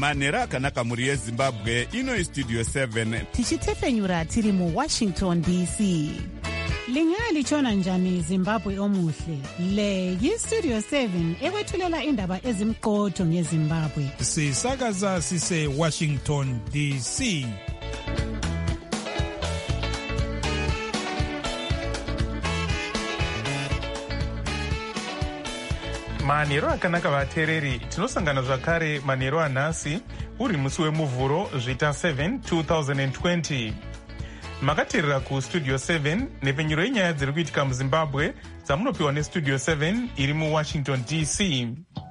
manhero akanaka mhuri yezimbabwe. Ino Studio 7 tichitefenyura tiri muWashington DC. Lingalitshona njani Zimbabwe omuhle? Le yiStudio 7 ekwethulela indaba ezimqotho ngeZimbabwe. Sisakaza sise Washington DC. manhero akanaka vateereri, tinosangana zvakare manhero anhasi uri musi wemuvhuro zvita 7 2020. Makateerera kuStudio 7 nepfenyuro yenyaya dziri kuitika muZimbabwe dzamunopiwa neStudio 7 iri muWashington DC.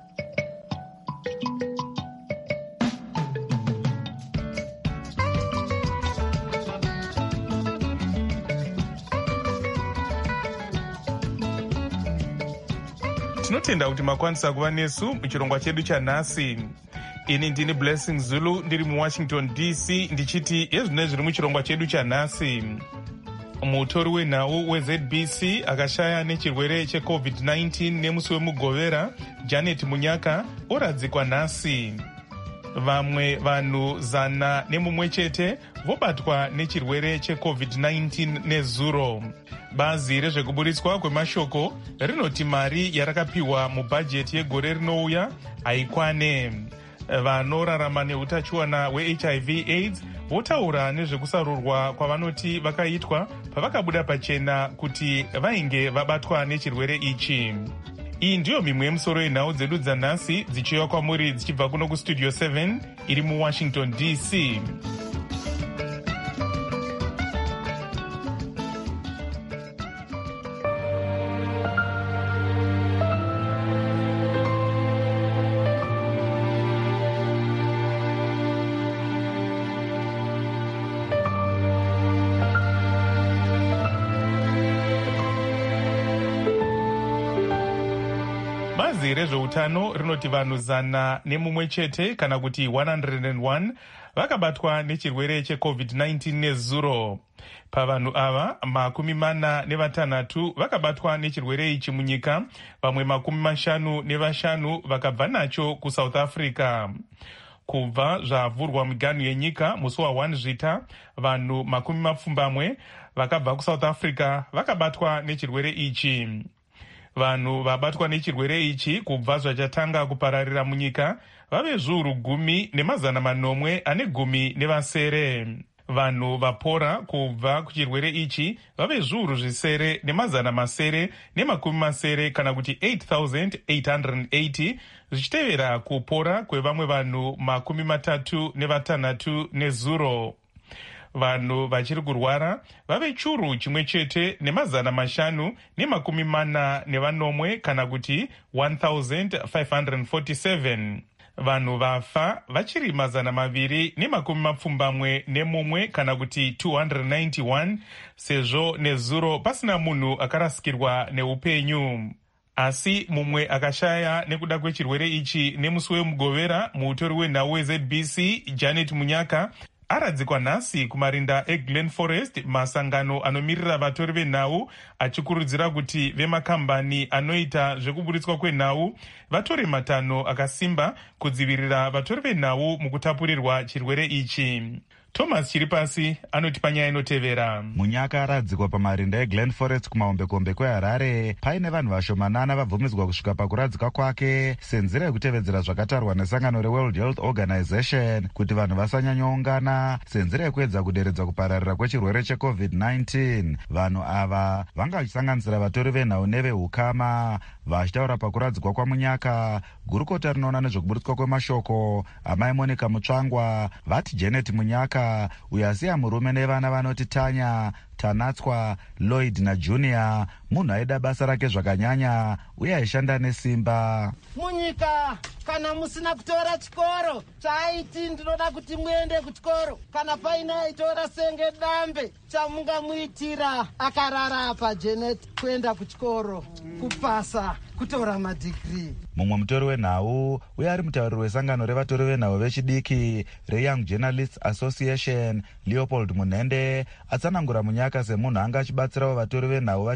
Tinotenda kuti makwanisa kuva nesu muchirongwa chedu chanhasi. Ini ndini Blessing Zulu ndiri muWashington DC ndichiti ezvino zviri muchirongwa chedu chanhasi. Mutori wenhau weZBC akashaya nechirwere cheCovid-19 nemusi wemugovera, Janet Munyaka, oradzikwa nhasi. Vamwe vanhu 101 chete vobatwa nechirwere cheCovid-19 nezuro. Bazi rezvekuburitswa kwemashoko rinoti mari yarakapiwa mubhajeti yegore rinouya haikwane. Vanorarama neutachiona hweHIV AIDS votaura nezvekusarurwa kwavanoti vakaitwa pavakabuda pachena kuti vainge vabatwa nechirwere ichi. Iyi ndiyo mimwe yemusoro yenhau dzedu dzanhasi dzichiuya kwamuri dzichibva kuno kuStudio 7 iri muWashington DC. Bazi rezveutano rinoti vanhu 101 chete kana kuti 101 vakabatwa nechirwere cheCovid-19 nezuro. Pavanhu ava 46 vakabatwa nechirwere ichi munyika, vamwe 55 vakabva nacho kuSouth Africa. Kubva zvavhurwa miganhu yenyika musi wa1 zvita, vanhu 70 vakabva kuSouth Africa vakabatwa nechirwere ichi. Vanhu vabatwa nechirwere ichi kubva zvachatanga kupararira munyika vave zviuru 10,910. Vanhu vapora kubva kuchirwere ichi vave zviuru 9,990 kana kuti 8,880, zvichitevera kupora kwevamwe vanhu 36 nezuro. Vanhu vachiri kurwara vave churu chimwe chete ne540 kana kuti 1,547. Vanhu vafa vachiri 271 kana kuti 291, sezvo nezuro pasina munhu akarasikirwa neupenyu. Asi mumwe akashaya nekuda kwechirwere ichi nemusi wemugovera, mutori wenhau weZBC Janet Munyaka aradzikwa nhasi kumarinda eGlen Forest, masangano anomirira vatori venhau achikurudzira kuti vemakambani anoita zvekuburitswa kwenhau vatore matanho akasimba kudzivirira vatori venhau mukutapurirwa chirwere ichi. Thomas Chiripasi anoti panyaya inotevera. Munyaka aradzikwa pamarinda eGlen Forest kumahombekombe kweHarare. Paine vanhu vashomanana vabvumidzwa kusvika pakuradzikwa kwake senzira yekutevedzera zvakatarwa nesangano reWorld Health Organization kuti vanhu vasanyanyoungana senzira yekuedza kuderedza kupararira kwechirwere cheCovid-19. Vanhu ava vanga vachisanganisira vatori venhau nevehukama. Vachitaura pakuradzikwa kwaMunyaka, gurukota rinoona nezvekuburitswa kwemashoko amai Monica Mutsvangwa vati Janet Munyaka, uyo asiya murume nevana vanoti Tanya, Tanatswa, Lloyd naJunior, munhu aida basa rake zvakanyanya uye aishanda nesimba. Munyika, kana musina kutora chikoro chaiti ndinoda kuti muende kuchikoro, kana paina aitora senge dambe chamungamuitira, akarara pa Janet kuenda kuchikoro, kupasa, kutora madigiri. Mumwe mutori wenhau uye ari mutauriri wesangano revatori venhau vechidiki reYoung Journalists Association, Leopold Munhende, atsanangura Munyaka semunhu anga achibatsirawo vatori venhau vachangotanga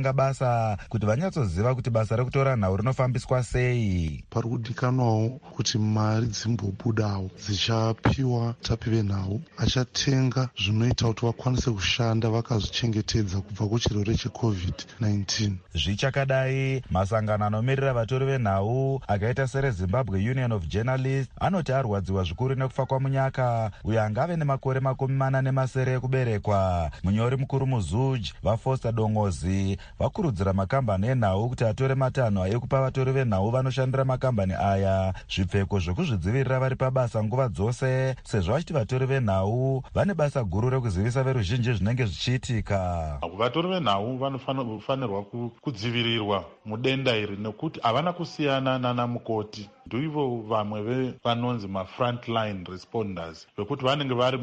vakatanga basa kuti vanyatsoziva kuti basa rekutora nhau rinofambiswa sei. Pari kudikanwawo kuti mari dzimbobudawo dzichapiwa tapi venhau achatenga zvinoita kuti vakwanise kushanda vakazvichengetedza kubva kuchirwere cheCovid-19. Zvichakadai, masangano anomirira vatori venhau akaita sereZimbabwe Union of Journalists anoti arwadziwa zvikuru nekufa kwaMunyaka uyo angave nemakore 40 ekuberekwa. Munyori mukuru muZUJ vaFoster Dongozi vakurudzira makambani enhau kuti atore matanho ekupa vatori venhau vanoshandira makambani aya zvipfeko zvekuzvidzivirira vari pabasa nguva dzose, sezvo vachiti vatori venhau vane basa guru rekuzivisa veruzhinji zvinenge zvichiitika. Vatori venhau vanofanirwa kudzivirirwa mudenda iri nekuti havana kusiyana nana mukoti. Ndivo vamwe vanonzi ma-frontline responders vekuti vanenge vari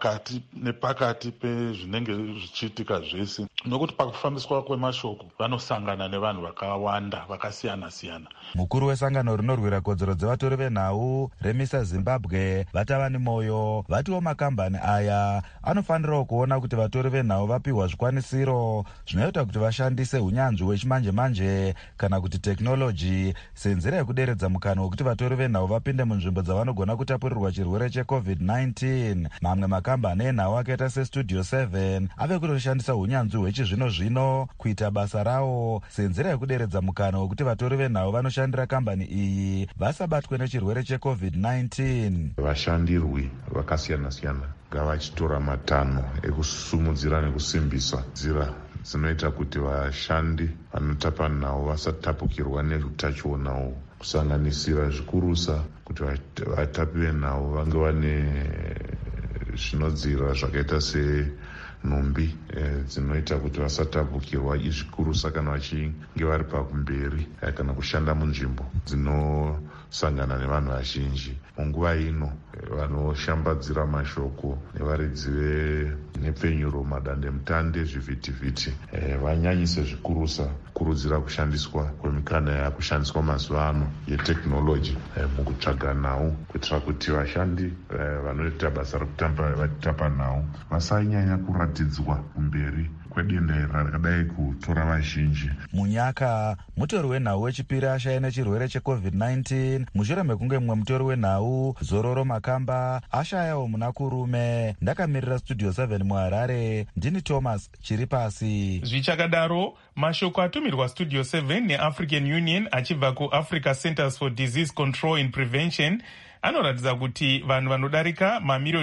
pakati pezvinenge zvichiitika zvese, nokuti pakufambiswa kwemashoko vanosangana nevanhu vakawanda vakasiyana-siyana. Mukuru wesangano rinorwira kodzero dzevatori venhau remisa Zimbabwe Vatavani Moyo vatiwo makambani aya anofanirawo kuona kuti vatori venhau vapiwa zvikwanisiro zvinoita kuti vashandise unyanzvi hwechimanje-manje kana kuti tekinoloji senzira yekuderedza mukana wekuti vatori venhau vapinde munzvimbo dzavanogona kutapurirwa chirwere cheCovid-19. Mamwe makambani enhau akaita seStudio 7 ave kutoshandisa unyanzvi hwechizvino-zvino kuita basa rawo senzira yekuderedza mukana wekuti vatori venhau vanoshandira kambani iyi vasabatwe nechirwere cheCovid-19. Vashandirwi vakasiyana-siyana ngavachitora matanho ekusumudzira nekusimbisa nzira dzinoita kuti vashandi vanotapa nhau vasatapukirwa neutachiona, kusanganisira zvikurusa kuti vatapi venhau vange vane zvinodzira zvakaita senhumbi dzinoita kuti vasatapukirwa izvikurusa kana vachinge vari pakumberi kana kushanda munzvimbo dzinosangana nevanhu vazhinji. Munguva ino vanoshambadzira mashoko nevaridzi venhepfenyuro, madandemutande, zvivhitivhiti vanyanyise zvikurusa kurudzira kushandiswa kwemikana yakushandiswa mazuva ano yetekinoloji mukutsvaga nhau kuitira kuti vashandi vanoita basa rekutapa nhau vasanyanya kuratidzwa kumberi kwedenda rakadai kutora vazhinji. Munyaka mutori wenhau wechipiri ashaya nechirwere cheCovid-19 mushure mekunge mumwe mutori wenhau Zororo Makamba ashayawo muna kurume. Ndakamirira Studio 7 muHarare, ndini Thomas Chiripasi. Zvichakadaro, mashoko atumirwa Studio 7 neAfrican Union achibva kuAfrica Centers for Disease Control and Prevention anoratidza kuti vanhu vanodarika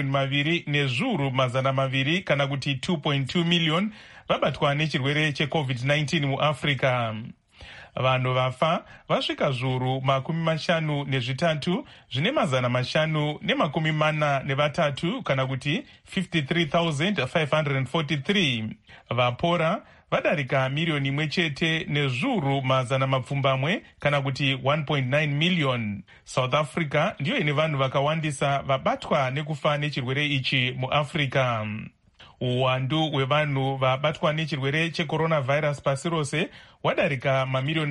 2,200,000 kana kuti 2.2 million vabatwa nechirwere cheCovid-19 muAfrica. Vanhu vafa vasvika zviuru 53 zvine 543 kana kuti 53,543. Vapora vadarika 1,100,000 kana kuti 1.9 million. South Africa ndiyo ine vanhu vakawandisa vabatwa nekufa nechirwere ichi muAfrica. Uwandu hwevanhu vabatwa nechirwere checoronavirus pasi rose wadarika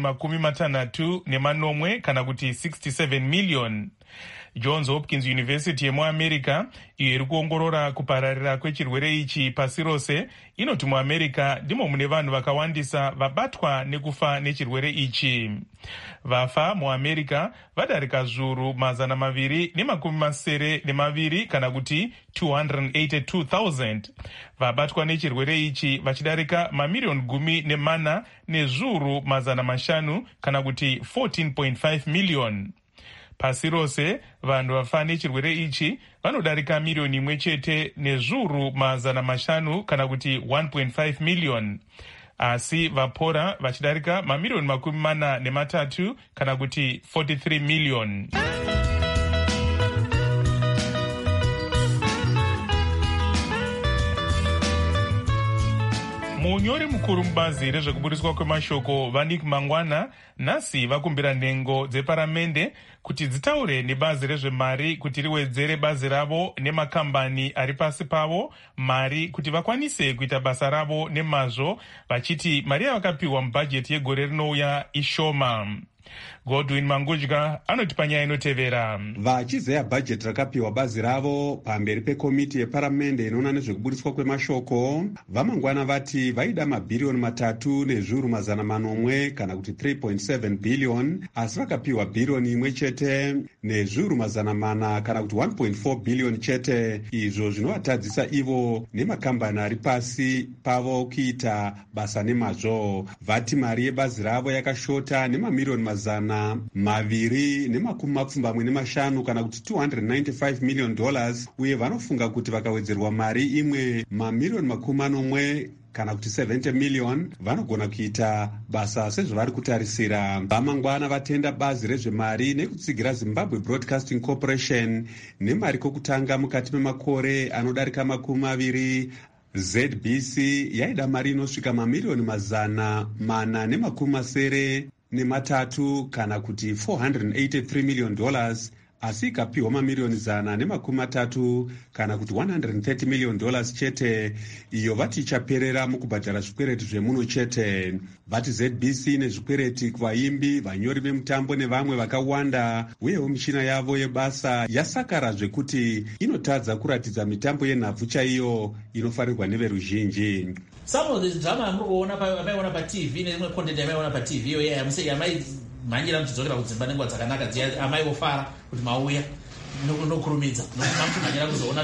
60,6 kana kuti 67 million. Johns Hopkins University yemuAmerica iyo iri kuongorora kupararira kwechirwere ichi pasi rose inoti muAmerica ndimo mune vanhu vakawandisa vabatwa nekufa nechirwere ichi. Vafa muAmerica vadarika zviuru 272 kana kuti 282,000. Vabatwa nechirwere ichi vachidarika 10,400,000 kana kuti 14.5 million. Pasi rose vanhu vafa nechirwere ichi vanodarika 1,100,000 kana kuti 1.5 million. Asi vapora vachidarika 43,000,000 kana kuti 43 million. Munyori mukuru mubazi rezvekuburiswa kwemashoko Vanik Mangwana nhasi vakumbira nhengo dzeparamende kuti dzitaure nebazi rezvemari kuti riwedzere bazi ravo nemakambani ari pasi pavo mari kuti vakwanise kuita basa ravo nemazvo, vachiti mari yavakapiwa mubhajeti yegore rinouya ishoma. Godwin Mangudya anoti panyaya inotevera. Vachizeya bhajeti rakapiwa bazi ravo pamberi pekomiti yeparamende inoona nezvekubudiswa kwemashoko, vamangwana vati vaida mabhiriyoni 3.4 kana kuti 3.7 billion, asi vakapiwa bhiriyoni 1.4 kana kuti 1.4 billion chete. Izvo zvinovatadzisa ivo nemakambani ari pasi pavo kuita basa nemazvo. Vati mari yebazi ravo yakashota nemamiliyoni 225 kana kuti $295 million, uye vanofunga kuti vakawedzerwa mari imwe mamiliyoni 40 kana kuti 70 million vanogona kuita basa sezvavari kutarisira. Vamangwana vatenda bazi rezvemari nekutsigira Zimbabwe Broadcasting Corporation nemari kokutanga mukati memakore anodarika 20. ZBC yaida mari inosvika mamiliyoni 483 kana kuti $483 million, asi ikapiwa mamiliyoni 130 kana kuti $130 million chete. Iyo vati ichaperera mukubhadhara zvikwereti zvemuno chete. Vati ZBC nezvikwereti kuvaimbi, vanyori vemutambo nevamwe vakawanda, uyewo michina yavo yebasa yasakara zvekuti inotadza kuratidza mitambo yenhabvu chaiyo inofarirwa neveruzhinji. Some of this drama amaiona paTV neimwe content amaiona paTV iyo mhanyira muchidzokera kudzimba nenguva dzakanaka dziya amaivofara kuti mauya nokurumidza nokumamuchimhanyira kuzoona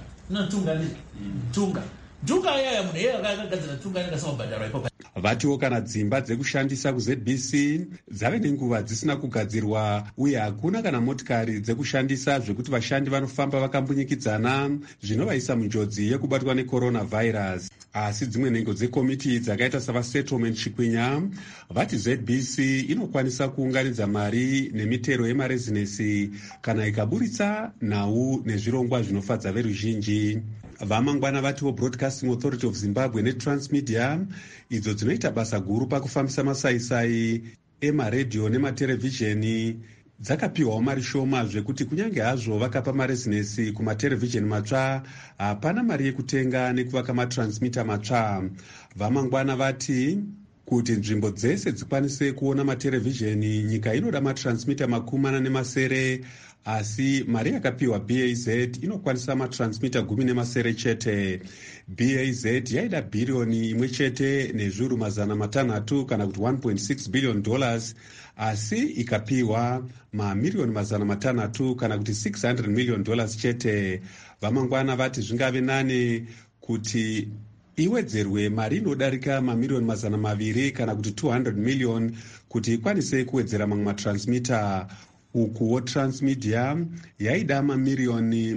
tunga yaya munhu iye akagadzira tunga anenge asamabhadharwa ipopa. Vatiwo kana dzimba dzekushandisa kuZBC dzave nenguva dzisina kugadzirwa, uye hakuna kana motikari dzekushandisa zvekuti vashandi vanofamba vakambunyikidzana, zvinovaisa munjodzi yekubatwa necoronavirus. Asi dzimwe nhengo dzekomiti dzakaita savasettlement Chikwinya vati ZBC inokwanisa kuunganidza mari nemitero yemarezinesi kana ikaburitsa nhau nezvirongwa zvinofadza veruzhinji. Vamangwana vatiwo Broadcasting Authority of Zimbabwe neTransmedia, idzo dzinoita basa guru pakufambisa masaisai emaredhiyo nematerevhizheni, dzakapiwawo mari shoma zvekuti kunyange hazvo vakapa marezinesi kumaterevhizheni matsva, hapana mari yekutenga nekuvaka matransmita matsva. Vamangwana vati kuti nzvimbo dzese dzikwanise kuona materevhizheni, nyika inoda matransmita 40, asi mari yakapiwa BAZ inokwanisa matransmita 10 chete. BAZ yaida bhiriyoni 1 chete nezviuru 600 kana kuti $1.6 billion, asi ikapiwa mamiliyoni 600 kana kuti $600 million chete. Vamangwana vati zvingave nane kuti iwedzerwe mari inodarika mamiliyoni 200 kana kuti $200 million kuti ikwanise kuwedzera mamwe matransmita. Ukuwo Transmedia yaida mamiliyoni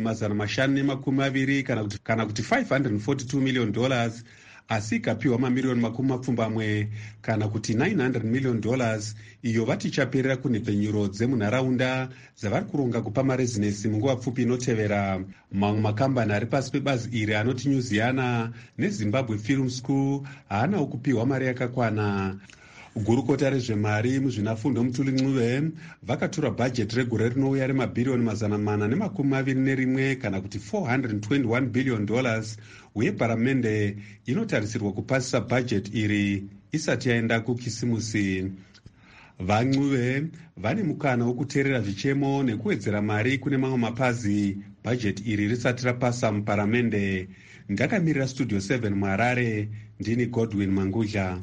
520 kana kuti $542 million, asi ikapiwa mamiliyoni 20 kana kuti $900 million. Iyo vati ichaperera kunhepfenyuro dzemunharaunda dzavari kuronga kupa marezinesi munguva pfupi inotevera. Mamwe makambani ari pasi pebazi iri anoti Nyuziana neZimbabwe Film School haanawo kupiwa mari yakakwana. Gurukota rezvemari muzvinafundo Mutuli Ncube vakatora bhajeti regore rinouya remabhiriyoni 421 kana kuti $421 billion, uye paramende inotarisirwa kupasisa bhajeti iri isati yaenda kukisimusi. VaNcube vane mukana wokuteerera zvichemo nekuwedzera mari kune mamwe mapazi bhajeti iri risati rapasa muparamende. Ndakamirira Studio 7 muHarare, ndini Godwin Mangudya.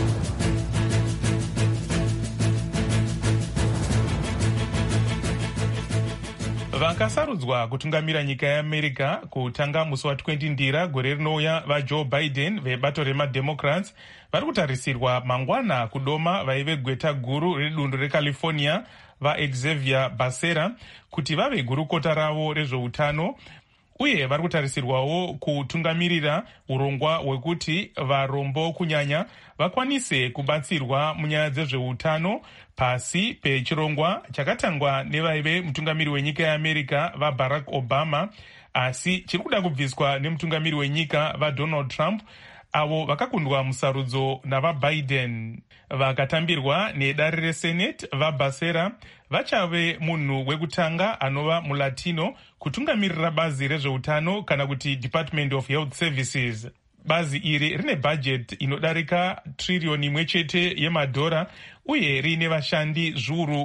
Vakasarudzwa kutungamira nyika yeAmerica kutanga musi wa20 Ndira gore rinouya vaJoe Biden vebato remademocrats vari kutarisirwa mangwana kudoma vaive gweta guru redundu reCalifornia vaXavier Becerra kuti vave gurukota ravo rezveutano, uye vari kutarisirwawo kutungamirira urongwa hwekuti varombo kunyanya vakwanise kubatsirwa munyaya dzezveutano pasi pechirongwa chakatangwa nevaive mutungamiri wenyika yeAmerica vaBarack Obama, asi chiri kuda kubviswa nemutungamiri wenyika vaDonald Trump, avo vakakundwa musarudzo navaBiden. Vakatambirwa nedare reSenate vaBecerra vachave munhu wekutanga anova mulatino kutungamirira bazi rezveutano kana kuti Department of Health Services. bazi iri rine bhajeti inodarika tririyoni 1 chete yemadhora uye riine vashandi zviuru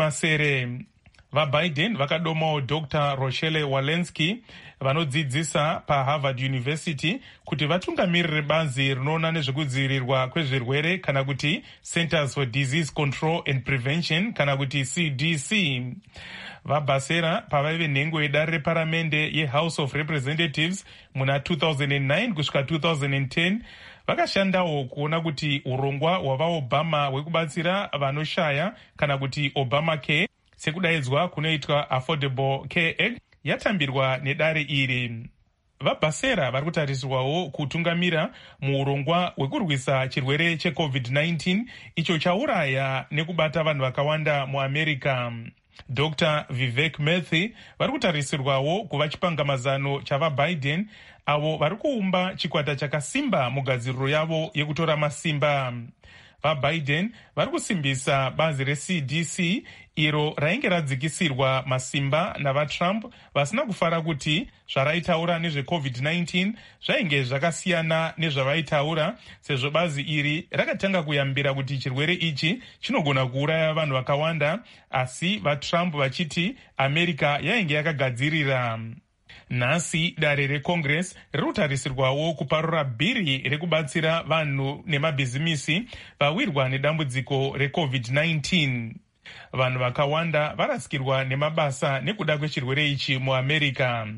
70. VaBiden vakadomawo Dr. Rochelle Walensky vanodzidzisa paHarvard University kuti vatungamirire bazi rinoona nezvekudzivirirwa kwezvirwere kana kuti Centers for Disease Control and Prevention kana kuti CDC. VaBasera pavaive nhengo yedare reparamende yeHouse of Representatives muna 2009 kusvika 2010 vakashandawo kuona kuti urongwa hwavaobama hwekubatsira vanoshaya kana kuti Obamacare sekudaidzwa kunoitwa Affordable Care Act yatambirwa nedare iri. VaBasera vari kutarisirwawo kutungamira muurongwa hwekurwisa chirwere cheCovid-19 icho chauraya nekubata vanhu vakawanda muAmerica. Dr. Vivek Murthy vari kutarisirwawo kuva chipangamazano chavaBiden avo vari kuumba chikwata chakasimba mugadziriro yavo yekutora masimba. VaBiden vari kusimbisa bazi reCDC iro rainge radzikisirwa masimba navaTrump vasina kufara kuti zvaraitaura nezveCovid-19 zvainge zvakasiyana nezvavaitaura, sezvo bazi iri rakatanga kuyambira kuti chirwere ichi chinogona kuuraya vanhu vakawanda, asi vaTrump vachiti Amerika yainge yakagadzirira. Nhasi dare reCongress riri kutarisirwawo kuparura bhiri rekubatsira vanhu nemabhizimisi vawirwa nedambudziko reCovid-19. Vanhu vakawanda varasikirwa nemabasa nekuda kwechirwere ichi muAmerica.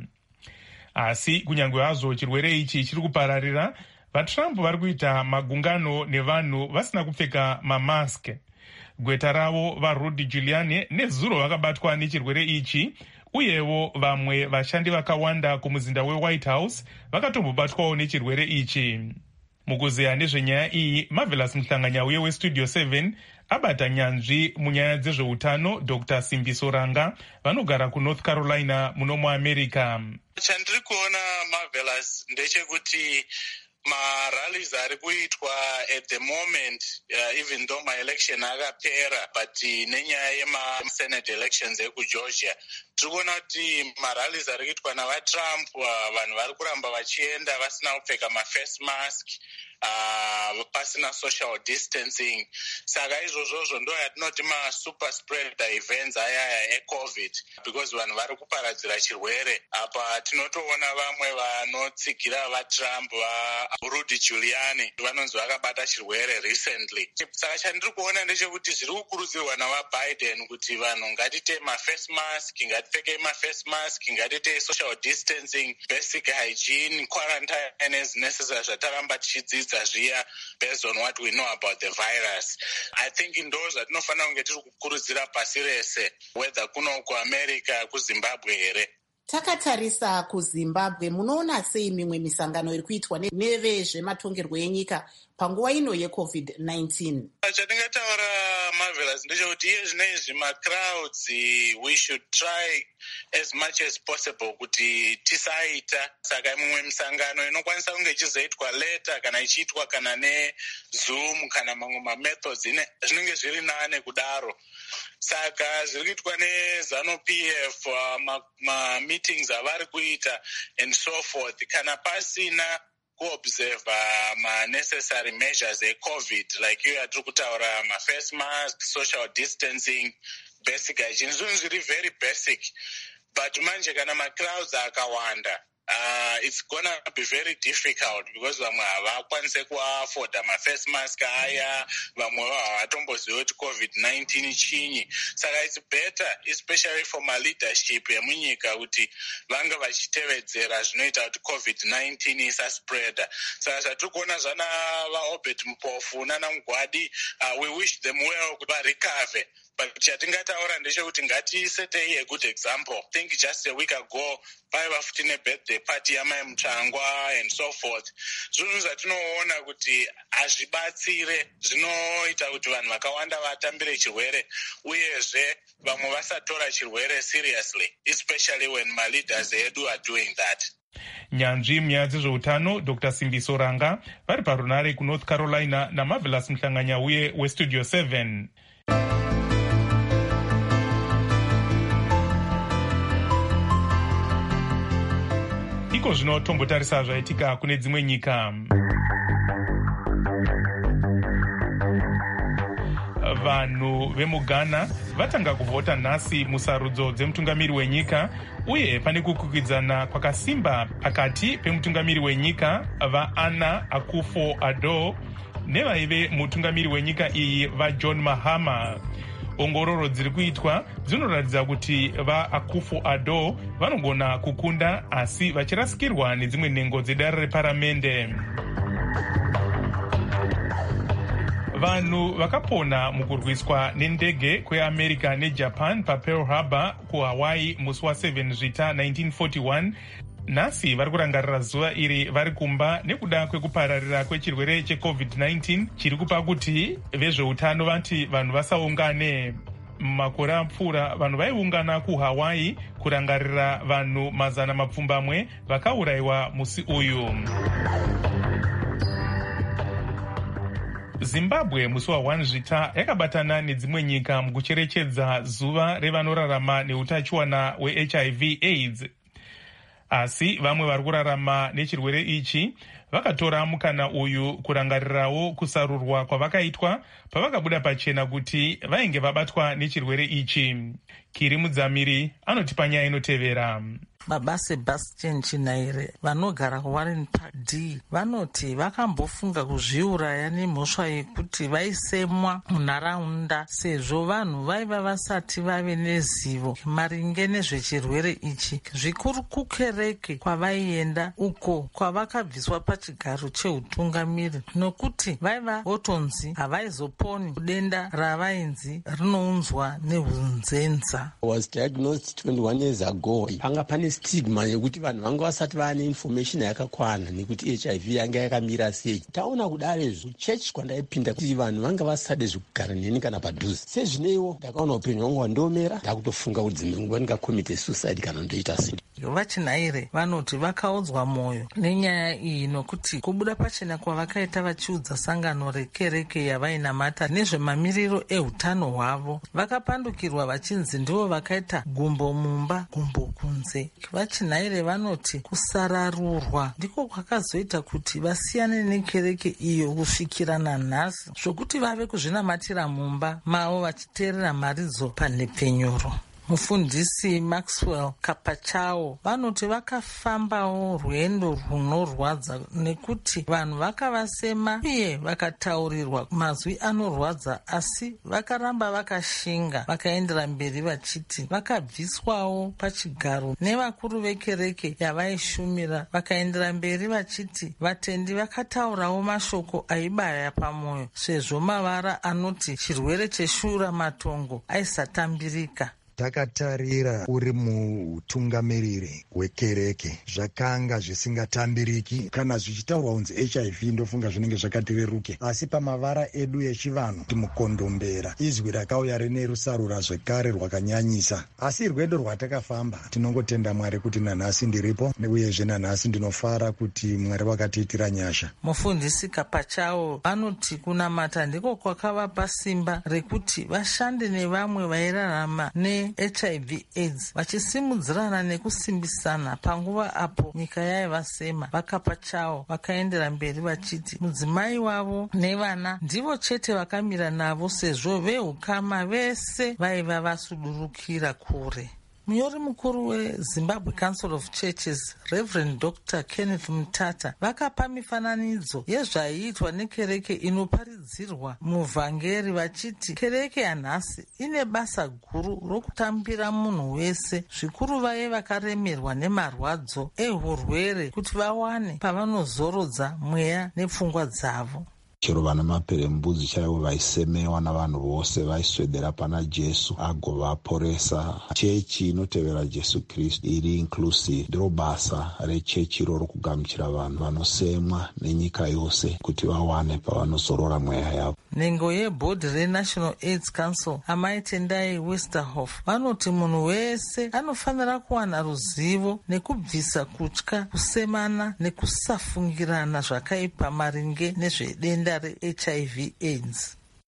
Asi kunyange hazvo chirwere ichi chiri kupararira, vaTrump vari kuita magungano nevanhu vasina kupfeka mamask. Gweta ravo vaRudy Giuliani nezuro vakabatwa nechirwere ichi, uyewo vamwe vashandi vakawanda kumuzinda weWhite House vakatombobatwawo nechirwere ichi. Mukuzeya nezvenyaya iyi, Marvelous Muhlanganyauye weStudio 7 abata nyanzvi munyaya dzezveutano Dr. Simbiso Ranga vanogara kuNorth Carolina muno muAmerica. Chandiri kuona Marvelous ndechekuti marallies ari kuitwa at the moment, even though my-election akapera, but nenyaya yema-Senate elections ekuGeorgia, tiri kuona kuti marallies ari kuitwa navaTrump, vanhu vari kuramba vachienda vasina kupfeka ma-face mask, pasina social distancing. Saka izvozvozvo ndo yatinoti ma-super spreader events ayaya eCovid, because vanhu vari kuparadzira chirwere. Apa tinotoona vamwe vanotsigira vaTrump, Rudy Giuliani vanonzi vakabata chirwere recently. Saka chandiri kuona ndechekuti zviri kukurudzirwa navaBiden kuti vanhu ngatite ma-face mask, ngatipfeke ma-face mask, ngatite social distancing, basic hygiene, quarantine as necessary zvataramba tichidzidza zviya based on what we know about the virus. I think ndo zvatinofanira kunge tiri kukurudzira pasi rese, whether kuno kuAmerica, kuZimbabwe here. Takatarisa kuZimbabwe, munoona sei mimwe misangano iri kuitwa nevezvematongerwo enyika panguva ino yeCovid-19? Chatingataura Marvelous ndechekuti iye zvinezvi macrowds we should try as much as possible kuti tisaita. Saka mimwe misangano inokwanisa kunge ichizoitwa later kana ichiitwa kana neZoom kana mamwe mamethods zvinenge zviri nane kudaro. Saka zviri kuitwa neZANU-PF, ma-meetings avari kuita and so forth, kana pasina kuobserve ma-necessary measures eCovid, like iyo yatiri kutaura ma-face mask, social distancing, basic hygiene, zvinhu zviri very basic. But manje kana ma-crowds akawanda, it's gonna be very difficult because vamwe havakwanise kuafoda ma-face mask aya, vamwe havatomboziva kuti COVID-19 chinyi. Saka it's better, especially for ma-leadership yemunyika, kuti vange vachitevedzera zvinoita kuti COVID-19 isaspreada. Saka zvatiri kuona zvana vaObert Mpofu nana Mugwadi, we wish them well kuti varecover. But chatingataura ndechekuti ngatisetei a good example. I think just a week ago paiva futi nebirthday party yamai Mutsvangwa and so forth. Zvinhu zvatinoona kuti hazvibatsire, zvinoita kuti vanhu vakawanda vatambire chirwere, uyezve vamwe vasatora chirwere seriously, especially when my leaders edu are doing that. Nyanzvi munyaya dzezveutano Dr. Simbiso Ranga vari parunare kuNorth Carolina naMarvelous Muhlanganyauye weStudio 7. iko zvino tombotarisa zvaitika kune dzimwe nyika. Vanhu vemughana vatanga kuvhota nhasi musarudzo dzemutungamiri wenyika, uye pane kukwikwidzana kwakasimba pakati pemutungamiri wenyika vaAnna Akufo-Addo nevaive mutungamiri wenyika iyi vaJohn Mahama. Ongororo dziri kuitwa dzinoratidza kuti vaAkufo-Addo vanogona kukunda, asi vachirasikirwa nedzimwe nhengo dzedare reparamende. Vanhu vakapona mukurwiswa nendege kweAmerica neJapan paPearl Harbor kuHawaii musi wa7 Zvita 1941 nhasi vari kurangarira zuva iri vari kumba nekuda kwekupararira kwechirwere cheCovid-19 chiri kupa kuti vezveutano vati vanhu vasaungane. Makore apfuura vanhu vaiungana kuHawaii kurangarira vanhu 200 vakaurayiwa musi uyu. Zimbabwe musi wa1 Zvita yakabatana nedzimwe nyika mukucherechedza zuva revanorarama neutachiwana weHIV AIDS. Asi vamwe vari kurarama nechirwere ichi vakatora mukana uyu kurangarirawo kusarurwa kwavakaitwa pavakabuda pachena kuti vainge vabatwa nechirwere ichi. Kiri Mudzamiri anotipa nyaya inotevera. Baba Sebastian Chinaire vanogara kuWarren Park D vanoti vakambofunga kuzviuraya nemhosva yekuti vaisemwa munharaunda sezvo vanhu vaiva vasati vave nezivo maringe nezvechirwere ichi, zvikuru kukereke kwavaienda uko kwavakabviswa pachigaro cheutungamiri nokuti vaiva votonzi havaizoponi kudenda ravainzi rinounzwa nehunzenza. Was diagnosed 21 years ago. Panga pane stigma yekuti vanhu vanga vasati vane information yakakwana nekuti HIV yanga yakamira sei. Taona kudare chechi kwandaipinda kuti vanhu vanga vasade zvekugara neni kana padhuze. Sezvineiwo ndakaona upenyu hwangu hwandomera, ndakutofunga kuti dzimwe nguva ndingakomite suicide kana ndoita sei. VaChinaire vanoti vakaudzwa mwoyo nenyaya iyi nokuti kubuda pachena kwavakaita vachiudza sangano rekereke yavainamata nezvemamiriro ehutano hwavo, vakapandukirwa vachinzi ndivo vakaita gumbo mumba gumbo kunze. VaChinaire vanoti kusararurwa ndiko kwakazoita kuti vasiyane nekereke iyo kusvikira nanhasi, zvokuti vave kuzvinamatira mumba mavo vachiteerera mharidzo panhepfenyuro. Mufundisi Maxwell Kapachao vanoti vakafambawo rwendo runorwadza nekuti vanhu vakavasema uye vakataurirwa mazwi anorwadza, asi vakaramba vakashinga vakaendera mberi vachiti vakabviswawo pachigaro nevakuru vekereke yavaishumira, vakaendera mberi vachiti vatendi vakataurawo mashoko aibaya pamwoyo sezvo mavara anoti chirwere cheshura matongo aisatambirika. Takatarira uri mutungamiriri wekereke zvakanga zvisingatambiriki. Kana zvichitaurwa kunzi HIV ndofunga zvinenge zvakatireruke, asi pamavara edu echivanhu timukondombera izwi rakauya rine rusarura zvekare rwakanyanyisa. Asi rwedo rwatakafamba tinongotenda Mwari kuti nanhasi ndiripo, uyezve nanhasi ndinofara kuti Mwari wakatiitira nyasha. Mufundisi Kapachao vanoti kunamata ndiko kwakavapa simba rekuti vashande nevamwe vairarama HIV AIDS vachisimudzirana nekusimbisana panguva apo nyika yaivasema. Vakapachao vakaendera mberi vachiti mudzimai wavo nevana ndivo chete vakamira navo sezvo vehukama vese vaiva vasudurukira kure. Munyori mukuru weZimbabwe Council of Churches Reverend Dr. Kenneth Mutata vakapa mifananidzo yezvaiitwa nekereke inoparidzirwa muvhangeri vachiti kereke yanhasi ine basa guru rokutambira munhu wese, zvikuru vaye vakaremerwa nemarwadzo ehurwere kuti vawane pavanozorodza mweya nepfungwa dzavo. Chero vana maperembudzi chaivo vaisemewa navanhu vose vaiswedera pana Jesu agovaporesa. Chechi inotevera Jesu Kristu iri inclusive ndiro basa rechechi iroro kugamuchira vanhu vanosemwa nenyika yose kuti vawane pavanozorora mweya yavo. Nhengo yebhodhi reNational AIDS Council Amai Tendai Westerhoff vanoti munhu wese anofanira kuwana ruzivo nekubvisa kutya, kusemana nekusafungirana zvakaipa maringe nezvedenda reHIV AIDS.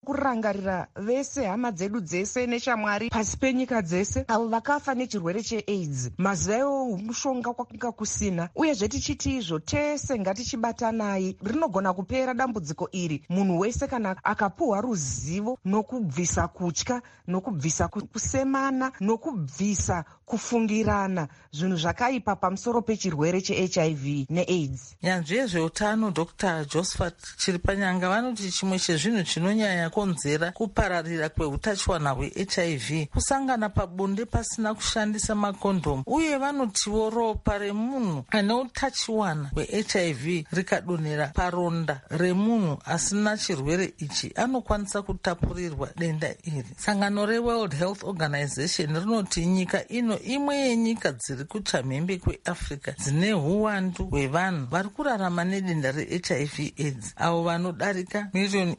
kurangarira vese hama dzedu dzese neshamwari pasi penyika dzese avo vakafa nechirwere cheaids. Mazuva iwo mushonga kwanga kusina, uyezve tichiti izvo tese ngatichibatanai rinogona kupera dambudziko iri. Munhu wese kana akapuhwa ruzivo nokubvisa kutya, nokubvisa kusemana, nokubvisa kufungirana zvinhu zvakaipa pamusoro pechirwere cheHIV neAIDS. Nyanzvi yezveutano Dr. Josephat Chiripanyanga vanoti chimwe chezvinhu chinonyanya konzera kupararira kweutachiwana hweHIV kusangana pabonde pasina kushandisa makondomu, uye vanotiwo ropa remunhu ane utachiwana hweHIV rikadonhera paronda remunhu asina chirwere ichi anokwanisa kutapurirwa denda iri. Sangano reWorld Health Organization rinoti nyika ino imwe yenyika dziri kuchamhembe kweAfrica dzine uwandu hwevanhu vari kurarama nedenda reHIV AIDS, avo vanodarika miriyoni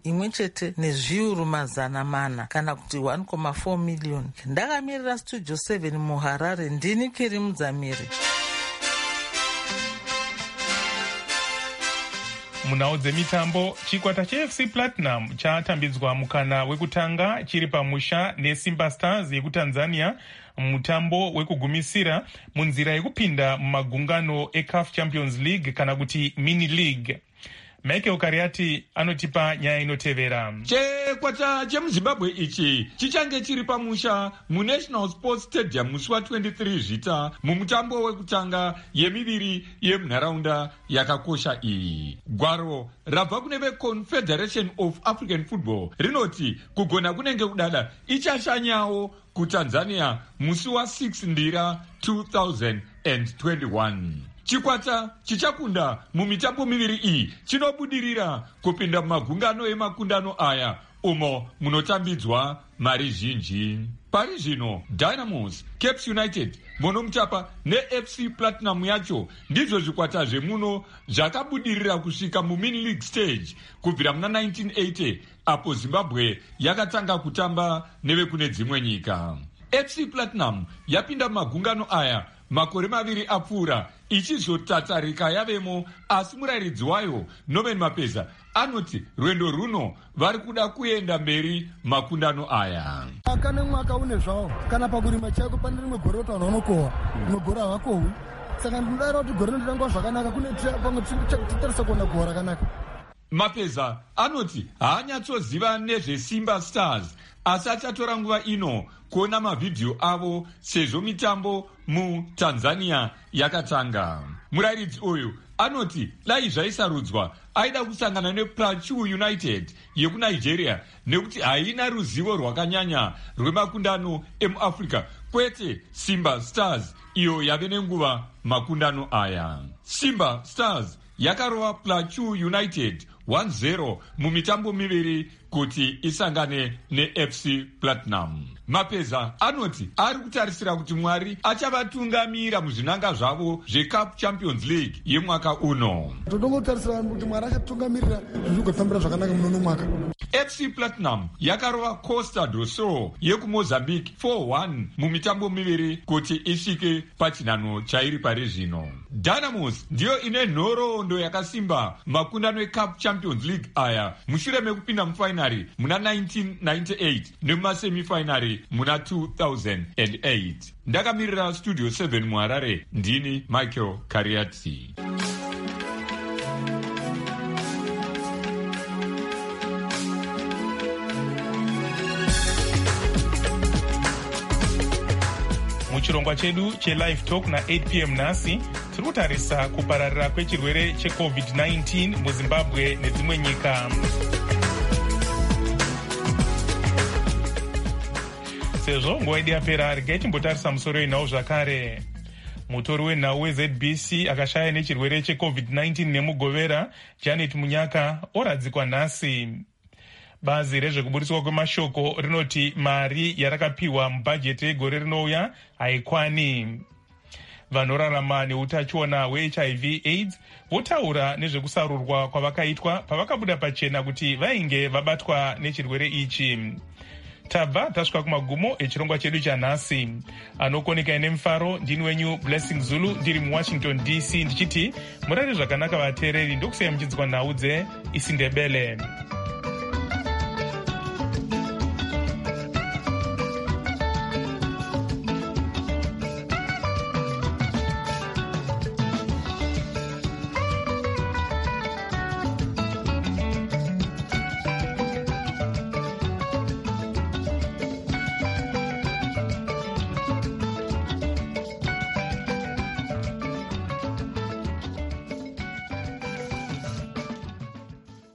1.4 kana kuti 1.4 miliyoni. Ndakamirira Studio 7 muHarare, ndini Kiri Mudzamiri. Munhau dzemitambo, chikwata cheFC Platinum chatambidzwa mukana wekutanga chiri pamusha neSimba Stars yekuTanzania mutambo wekugumisira munzira yekupinda mumagungano eCAF Champions League kana kuti Mini League. Michael Kariati anotipa nyaya inotevera. Chikwata chemuZimbabwe ichi chichange chiri pamusha muNational Sports Stadium musi wa23 Zvita mumutambo wekutanga yemiviri yemunharaunda yakakosha iyi. Gwaro rabva kune veConfederation of African Football rinoti kugona kunenge kudada ichashanyawo kuTanzania musi wa6 Ndira 2021. Chikwata chichakunda mumitambo miviri iyi chinobudirira kupinda mumagungano emakundano aya umo munotambidzwa mari zhinji. Pari zvino Dynamos, Cape United, Monomchapa neFC Platinum yacho ndizvo zvikwata zvemuno zvakabudirira kusvika mumini league stage kubvira muna 1980 apo Zimbabwe yakatanga kutamba nevekune dzimwe nyika. FC Platinum yapinda mumagungano aya makore maviri apfuura ichizotatarika yavemo, asi murairidzi wayo Norman Mapeza anoti rwendo runo vari kuda kuenda mberi makundano aya. Kana mwaka une zvawo kana pakurima chako pane rimwe gore rotana unokohwa rimwe gore havakohwi, saka ndinodaira kuti gore ndirangwa zvakanaka kune pamwe titarisa kuona gohwa rakanaka. Mapeza anoti haanyatsoziva nezveSimba Stars asi achatora nguva ino kuona mavhidhiyo avo sezvo mitambo muTanzania yakatanga. Murairidzi uyu anoti dai zvaisarudzwa aida kusangana nePlateau United yekuNigeria nekuti haina ruzivo rwakanyanya rwemakundano emuAfrica, kwete Simba Stars iyo yave nenguva makundano aya. Simba Stars yakarova Plateau United 1-0 mumitambo miviri kuti isangane neFC Platinum. Mapeza anoti ari kutarisira kuti Mwari achavatungamira muzvinanga zvavo zveCAF Champions League yemwaka uno. Todongotarisira kuti Mwari achatungamirira zvigofambira zvakanaka muno mwaka. FC Platinum yakarova Costa do Sol yekuMozambique 4-1 mumitambo miviri kuti isvike pachinhano chairi pari zvino. Dynamos ndiyo ine nhoroondo yakasimba makundano eCAF Champions League aya mushure mekupinda mufainari muna 1998 nemumasemifainari muna 2008. Ndakamirira Studio 7 muHarare, ndini Michael Kariati. Muchirongwa chedu cheLive Talk na8 p.m. nhasi tiri kutarisa kupararira kwechirwere cheCovid-19 muZimbabwe nedzimwe nyika. Sezvo nguva yedu yapera, regai timbotarisa musoro wenhau zvakare. Mutori wenhau weZBC akashaya nechirwere cheCovid-19 nemugovera Janet Munyaka oradzikwa nhasi. Bazi rezvekuburiswa kwemashoko rinoti mari yarakapiwa mubhajeti yegore rinouya haikwani. Vanorarama neutachiona hweHIV AIDS votaura nezvekusarurwa kwavakaitwa pavakabuda pachena kuti vainge vabatwa nechirwere ichi. Tabva tasvika kumagumo echirongwa chedu chanhasi. Anokoneka nemufaro ndini wenyu Blessing Zulu ndiri muWashington DC ndichiti murare zvakanaka vateereri, ndokusiyai muchinzwa nhau dzeIsindebele.